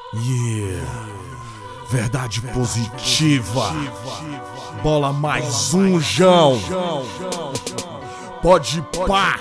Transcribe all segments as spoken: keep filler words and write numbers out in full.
Yeah, verdade positiva. Bola mais um, João. Pode pá.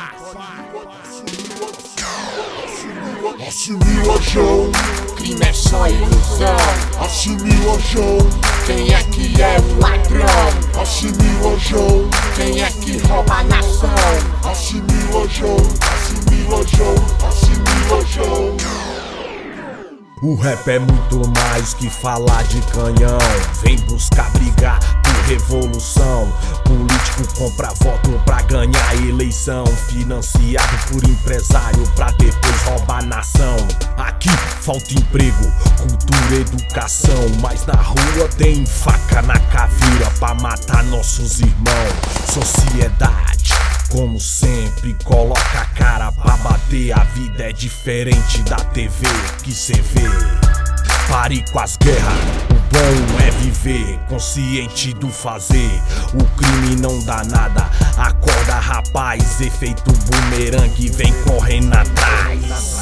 Assimila, João. Crime é só ilusão. Assimila, João. Quem é que é o ladrão? Assimila, João. Quem é que rouba a nação? Assimila, João. Assimila, João. Assimila, João. O rap é muito mais que falar de canhão. Vem buscar brigar por revolução. Político compra voto pra ganhar eleição. Financiado por empresário pra depois roubar a nação. Aqui falta emprego, cultura, educação. Mas na rua tem faca na caveira pra matar nossos irmãos. Sociedade, como sempre, coloca a cara pra bater. A vida é diferente da T V que cê vê. Pare com as guerras, o bom é viver, consciente do fazer. O crime não dá nada, acorda rapaz. Efeito bumerangue, vem correndo atrás.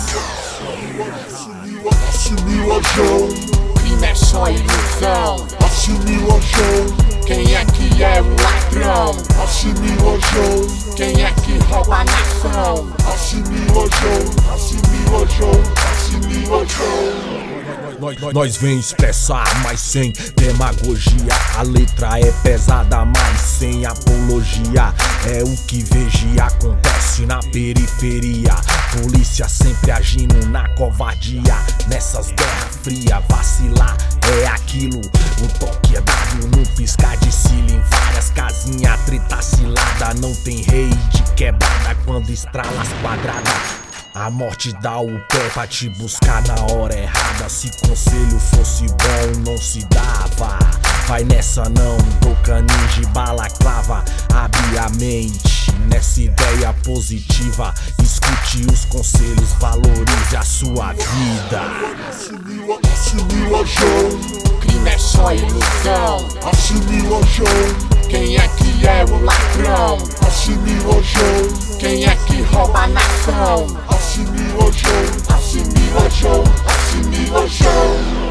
Assimila, João. Crime é só ilusão. Assimila, João. Quem é que é o ladrão? Assimila, João. Quem é que rouba a nação? Assimila, João. Assimila, João. Assimila, João. Nós, nós, nós vem expressar, mas sem demagogia. A letra é pesada, mas sem apologia. É o que vejo e acontece na periferia. Polícia sempre agindo na covardia. Nessas guerras frias, vacilar é aquilo. O toque é dado num piscar de cílio. Em várias casinhas, treta cilada. Não tem rei de quebrada quando estrala as quadradas. A morte dá o pé pra te buscar na hora errada. Se conselho fosse bom, não se dava. Vai nessa não, boca ninja, balaclava. Abre a mente nessa ideia positiva. Escute os conselhos, valorize a sua vida. Assimila, assimila, João. Crime é só ilusão. Assimila, João. Quem é que é o ladrão? Assimila, João. Quem é que rouba a nação? Assimila, João. Assimila, João. Assimila, João.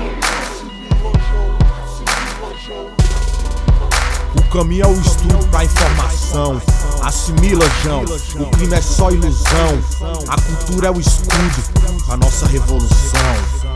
O caminho é o estudo pra informação. Assimila, João. O crime é só ilusão. A cultura é o escudo pra nossa revolução.